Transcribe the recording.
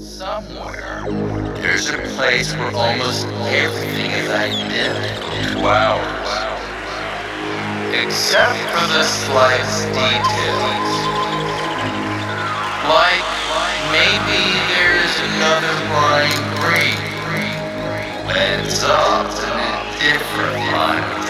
Somewhere, there's a place where almost everything is identical to ours, except for the slightest details. Like, maybe there's another lime green, and it's off in a different line.